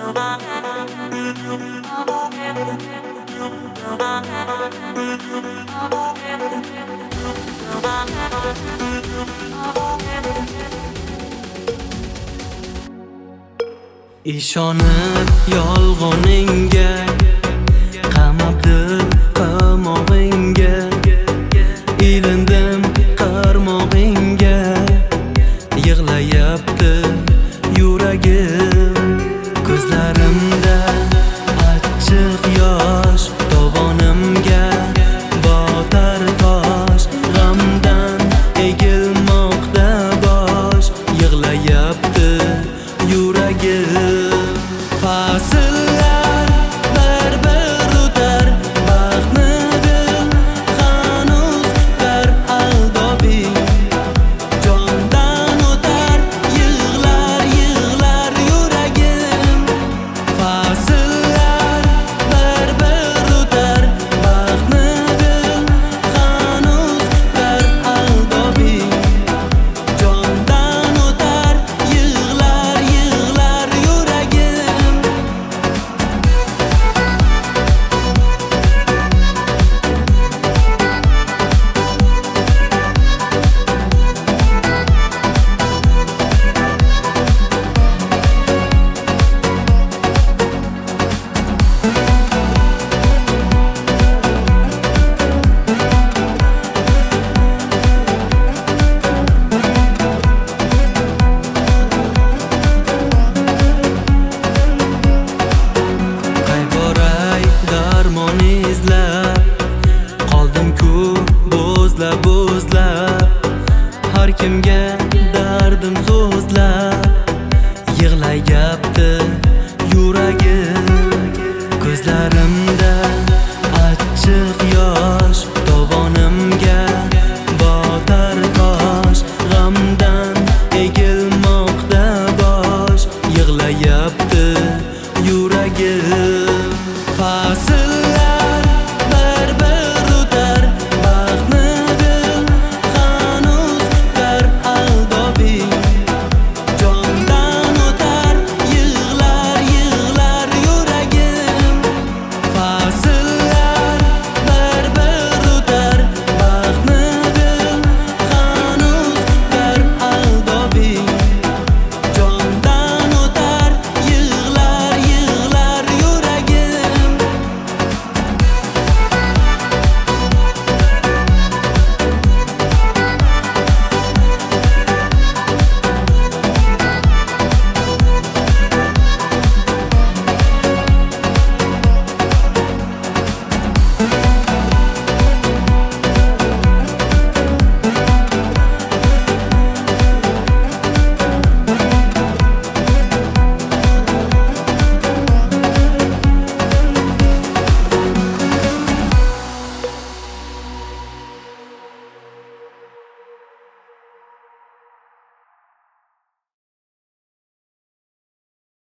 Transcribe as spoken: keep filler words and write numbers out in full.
Ishonib yolg'oningga qamabdi qamog'ingga ilindim qarmog'ingga yig'layapti yuragim ko'zlarimda achchiq yosh tovonimga botar tosh g'amdan egilmoqda bosh yig'layapti yuragim fasllar bir-bir o'tar baxtni dil hanuz kutar aldobing jondan o'tar yig'lar yig'lar yuragim fasllar bir-bir o'tar baxtni dil hanuz kutar aldobing jondan o'tar yig'lar yig'lar yuragim darmon izlab qoldim-ku bo'zlab bo'zlab har kimga dardim so'zlab yig'layapti yuragim ko'zlarimda achchiq yosh tovonimga botar tosh g'amdan egilmoqda bosh yig'layapti yuragim